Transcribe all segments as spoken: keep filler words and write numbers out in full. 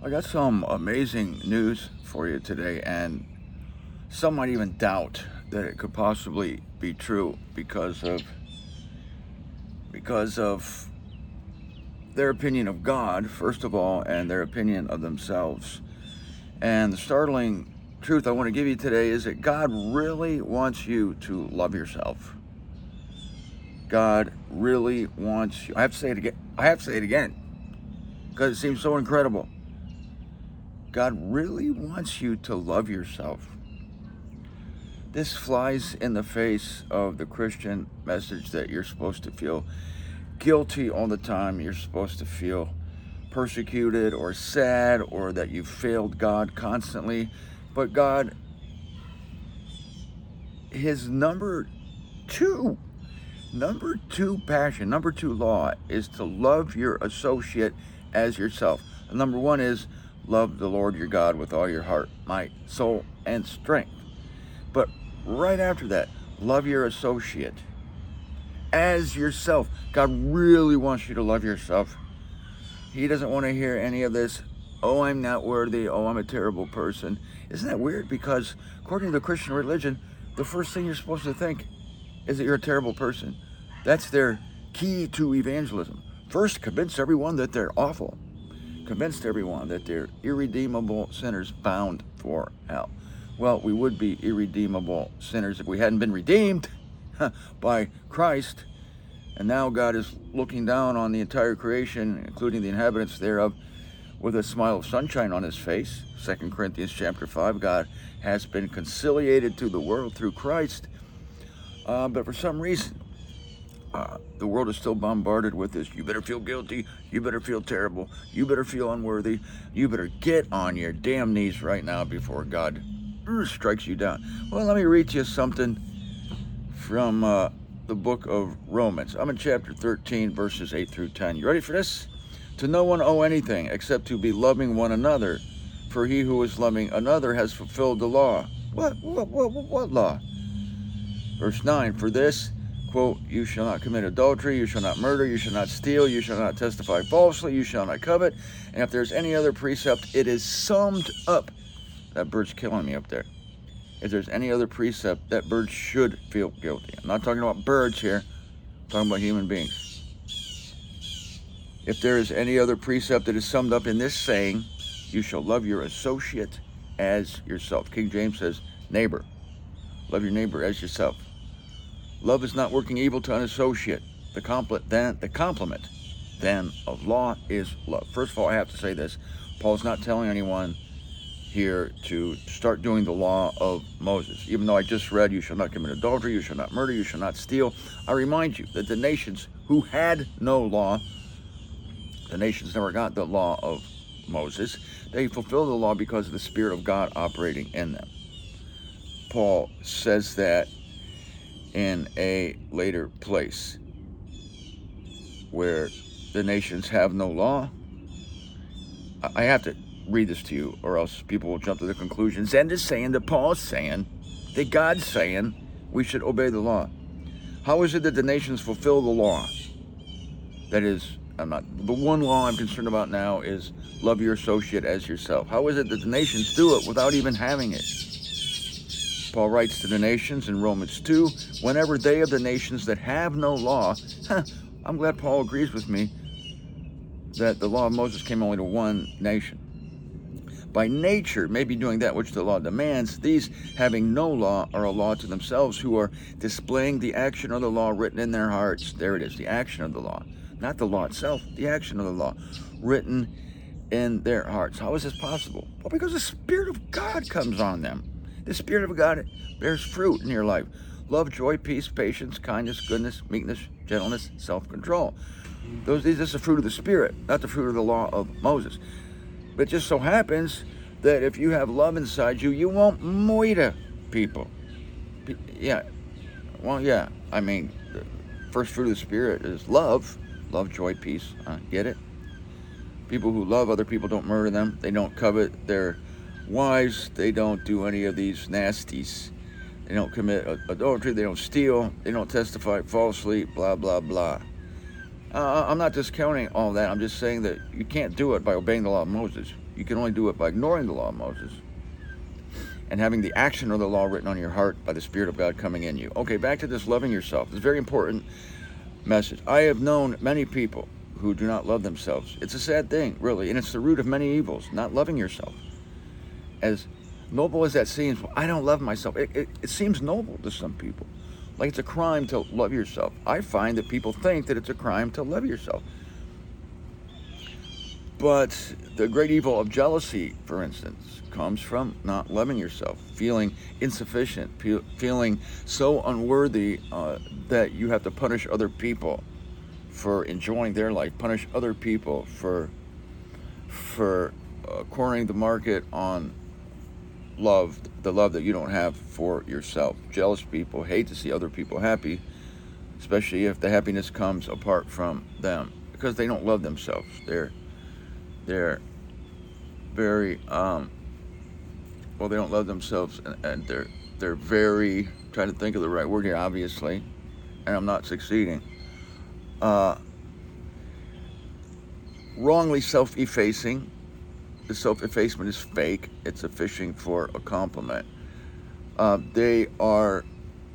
I got some amazing news for you today, and some might even doubt that it could possibly be true because of because of their opinion of God, first of all, and their opinion of themselves. And the startling truth I want to give you today is that God really wants you to love yourself. God really wants you. I have to say it again. I have to say it again because it seems so incredible. God really wants you to love yourself. This flies in the face of the Christian message that you're supposed to feel guilty all the time. You're supposed to feel persecuted or sad, or that you failed God constantly. But God, his number two, number two passion, number two law is to love your associate as yourself. And number one is love the Lord your God with all your heart, might, soul, and strength. But right after that, love your associate as yourself. God really wants you to love yourself. He doesn't want to hear any of this, oh, I'm not worthy, oh, I'm a terrible person. Isn't that weird? Because according to the Christian religion, the first thing you're supposed to think is that you're a terrible person. That's their key to evangelism. First, convince everyone that they're awful. Convinced everyone that they're irredeemable sinners bound for hell. Well, we would be irredeemable sinners if we hadn't been redeemed by Christ. And now God is looking down on the entire creation, including the inhabitants thereof, with a smile of sunshine on his face. Second Corinthians chapter five, God has been conciliated to the world through Christ. Uh, but for some reason, Uh, the world is still bombarded with this. You better feel guilty. You better feel terrible. You better feel unworthy. You better get on your damn knees right now before God strikes you down. Well, let me read to you something from uh, the book of Romans. I'm in chapter thirteen, verses eight through ten. You ready for this? To no one owe anything except to be loving one another, for he who is loving another has fulfilled the law. What? What? What, what law? Verse nine, for this, quote, you shall not commit adultery, you shall not murder, you shall not steal, you shall not testify falsely, you shall not covet. And if there's any other precept, it is summed up. That bird's killing me up there. If there's any other precept, that bird should feel guilty. I'm not talking about birds here. I'm talking about human beings. If there is any other precept that is summed up in this saying, you shall love your associate as yourself. King James says, neighbor. Love your neighbor as yourself. Love is not working evil to an associate. The complement then, the complement then of law is love. First of all, I have to say this. Paul's not telling anyone here to start doing the law of Moses. Even though I just read, you shall not commit adultery, you shall not murder, you shall not steal. I remind you that the nations who had no law, the nations never got the law of Moses. They fulfilled the law because of the Spirit of God operating in them. Paul says that in a later place where the nations have no law. I have to read this to you or else people will jump to the conclusions. And it's saying that Paul's saying that God's saying we should obey the law. How is it that the nations fulfill the law? That is, I'm not, the one law I'm concerned about now is love your associate as yourself. How is it that the nations do it without even having it? Paul writes to the nations in Romans two, whenever they of the nations that have no law, huh, I'm glad Paul agrees with me that the law of Moses came only to one nation. By nature, maybe doing that which the law demands, these having no law are a law to themselves, who are displaying the action of the law written in their hearts. There it is, the action of the law. Not the law itself, the action of the law written in their hearts. How is this possible? Well, because the Spirit of God comes on them. The Spirit of God bears fruit in your life. Love, joy, peace, patience, kindness, goodness, meekness, gentleness, self-control. Those, these are the fruit of the Spirit, not the fruit of the law of Moses. But it just so happens that if you have love inside you, you won't moita people. Yeah, well, yeah. I mean, the first fruit of the Spirit is love. Love, joy, peace. Uh, get it? People who love other people don't murder them. They don't covet their wives. They don't do any of these nasties. They don't commit adultery. They don't steal. They don't testify falsely, blah, blah, blah. Uh, I'm not discounting all that. I'm just saying that you can't do it by obeying the law of Moses. You can only do it by ignoring the law of Moses and having the action of the law written on your heart by the Spirit of God coming in you. Okay, back to this loving yourself. It's a very important message. I have known many people who do not love themselves. It's a sad thing, really, and it's the root of many evils, not loving yourself. As noble as that seems, well, I don't love myself. It, it, it seems noble to some people. Like it's a crime to love yourself. I find that people think that it's a crime to love yourself. But the great evil of jealousy, for instance, comes from not loving yourself, feeling insufficient, fe- feeling so unworthy uh, that you have to punish other people for enjoying their life, punish other people for for uh, cornering the market on love, the love that you don't have for yourself. Jealous people hate to see other people happy, especially if the happiness comes apart from them, because they don't love themselves. They're they're very um, well, they don't love themselves, and, and they're they're very trying to think of the right word here, obviously, and I'm not succeeding. Uh, wrongly self-effacing. The self-effacement is fake. It's a fishing for a compliment. Uh, they are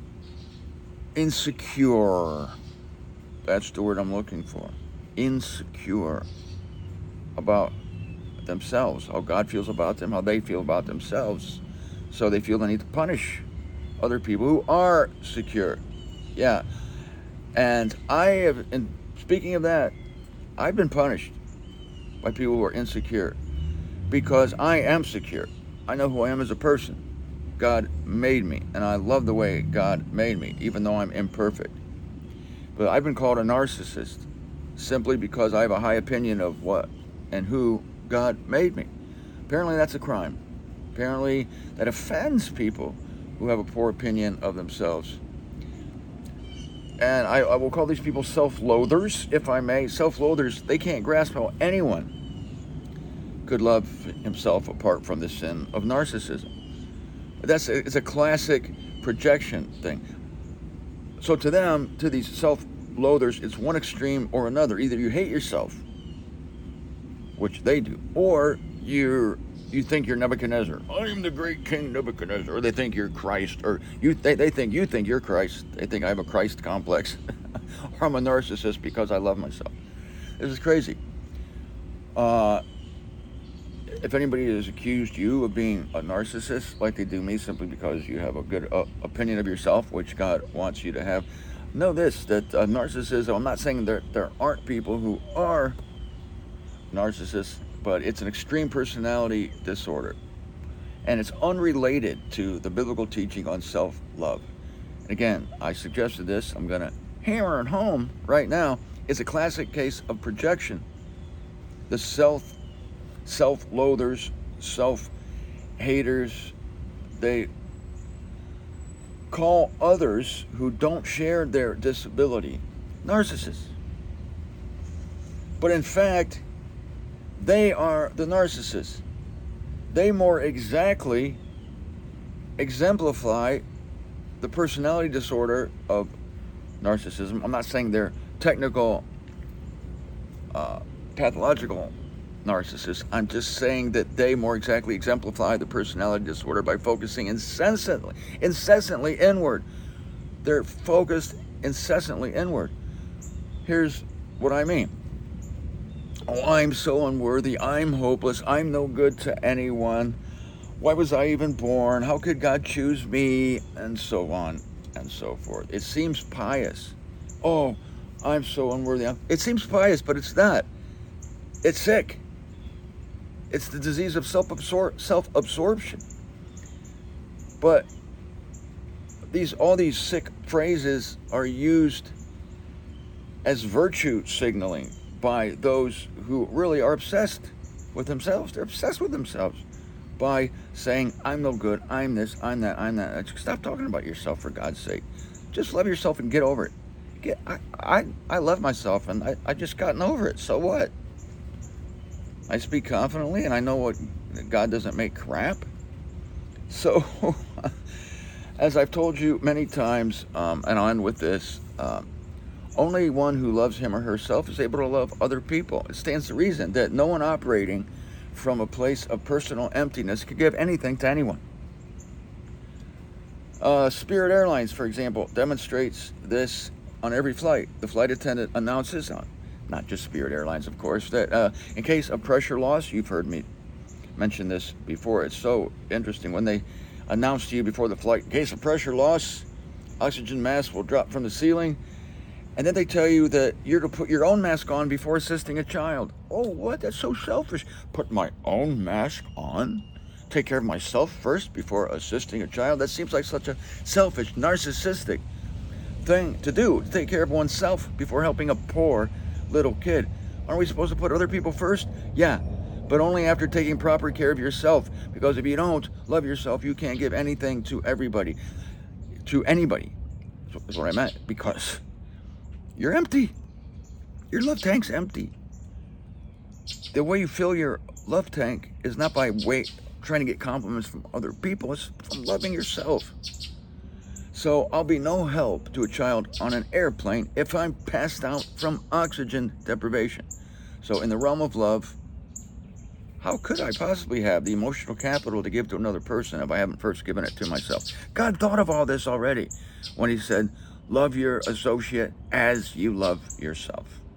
insecure. That's the word I'm looking for. Insecure about themselves, how God feels about them, how they feel about themselves. So they feel the need to punish other people who are secure. Yeah. And I have, and speaking of that, I've been punished by people who are insecure because I am secure. I know who I am as a person. God made me, and I love the way God made me, even though I'm imperfect. But I've been called a narcissist simply because I have a high opinion of what and who God made me. Apparently that's a crime. Apparently that offends people who have a poor opinion of themselves. And I, I will call these people self-loathers, if I may. Self-loathers, they can't grasp how anyone could love himself apart from the sin of narcissism. That's a, it's a classic projection thing. So to them, to these self-loathers, it's one extreme or another. Either you hate yourself, which they do, or you're you think you're Nebuchadnezzar. I'm the great King Nebuchadnezzar. Or they think you're Christ, or you they, they think you think you're Christ. They think I have a Christ complex, or I'm a narcissist because I love myself. This is crazy. Uh, if anybody has accused you of being a narcissist, like they do me, simply because you have a good uh, opinion of yourself, which God wants you to have, know this, that uh, narcissism, I'm not saying there there aren't people who are narcissists, but it's an extreme personality disorder. And it's unrelated to the biblical teaching on self-love. Again, I suggested this, I'm going to hammer it home right now. It's a classic case of projection. The self, self-loathers, self-haters, they call others who don't share their disability narcissists. But in fact, they are the narcissists. They more exactly exemplify the personality disorder of narcissism. I'm not saying they're technical, uh, pathological narcissists. I'm just saying that they more exactly exemplify the personality disorder by focusing incessantly, incessantly inward. They're focused incessantly inward. Here's what I mean. Oh, I'm so unworthy. I'm hopeless. I'm no good to anyone. Why was I even born? How could God choose me? And so on and so forth. It seems pious. Oh, I'm so unworthy. It seems pious, but it's not. It's sick. It's the disease of self-absor- self-absorption. But these all these sick phrases are used as virtue signaling by those who really are obsessed with themselves. They're obsessed with themselves by saying, I'm no good, I'm this, I'm that, I'm that. Stop talking about yourself, for God's sake. Just love yourself and get over it. Get, I, I, I love myself, and I, I just gotten over it. So what? I speak confidently, and I know what God doesn't make crap. So, as I've told you many times, um, and I'll end with this, um, only one who loves him or herself is able to love other people. It stands to reason that no one operating from a place of personal emptiness could give anything to anyone. Uh, Spirit Airlines, for example, demonstrates this on every flight. The flight attendant announces, on, not just Spirit Airlines, of course, that uh, in case of pressure loss, you've heard me mention this before. It's so interesting when they announce to you before the flight, in case of pressure loss, oxygen mask will drop from the ceiling. And then they tell you that you're to put your own mask on before assisting a child. Oh, what? That's so selfish. Put my own mask on? Take care of myself first before assisting a child? That seems like such a selfish, narcissistic thing to do. To take care of oneself before helping a poor little kid. Aren't we supposed to put other people first? Yeah, but only after taking proper care of yourself. Because if you don't love yourself, you can't give anything to everybody. To anybody. That's what I meant. Because you're empty. Your love tank's empty. The way you fill your love tank is not by wait, trying to get compliments from other people. It's from loving yourself. So I'll be no help to a child on an airplane if I'm passed out from oxygen deprivation. So in the realm of love, how could I possibly have the emotional capital to give to another person if I haven't first given it to myself? God thought of all this already when he said, love your associate as you love yourself.